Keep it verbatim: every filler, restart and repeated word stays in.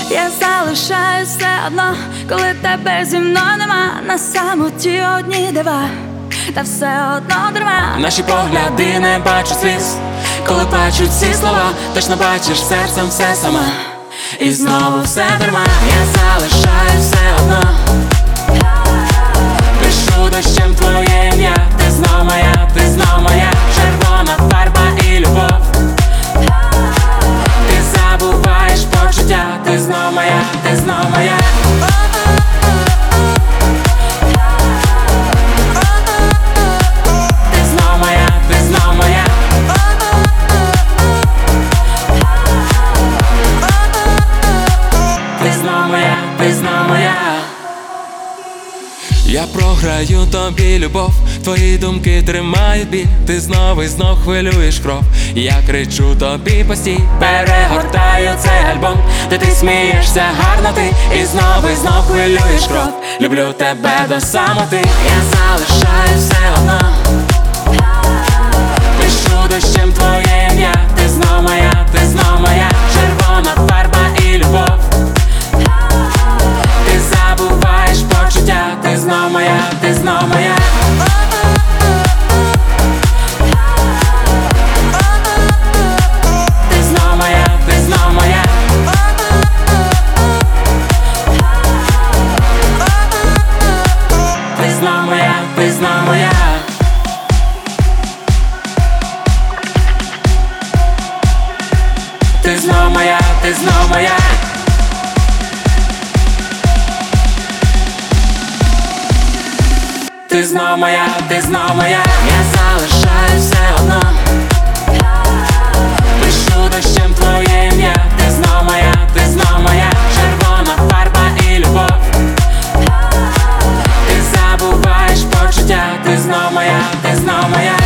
Я залишаюсь все одно, коли тебе зі мною нема. На самоті одні дива, та все одно дарма. Наші погляди не бачать сліз, коли плачуть ці слова. Точно бачиш серцем все сама, і знову все дарма. Я залишаюсь все одно, пишу дощем твоє ім'я. Ти знов моя, ти знов моя, червона фарба і любов. Ти забуваєш почуття, ти знов моя, ти знов моя. Ти знов моя, ти знов моя. Ти знов моя, ти знов моя. Я програю тобі любов, твої думки тримають біль. Ти знов і знов хвилюєш кров, я кричу тобі постій. Перегортаю цей альбом, де ти смієшся гарно ти. І знов і знов хвилюєш кров, люблю тебе до самоти. Я залишаюсь все одно, пишу дощем твоє ім'я. Ти знов моя, ти знов моя, червона фарба і любов. Ти забуваєш почуття, ти знов моя, ти знов моя. Ти знов моя, ти знов моя. Ти знов моя, ти знов моя. Ти знов моя, ти знов моя. Ти знов моя, ти знов моя. Я залишаюсь все одно, пишу дощем твоє ім'я. Ти знов моя, ти знов моя, червона фарба і любов. Ти забуваєш почуття, ти знов моя, ти знов моя.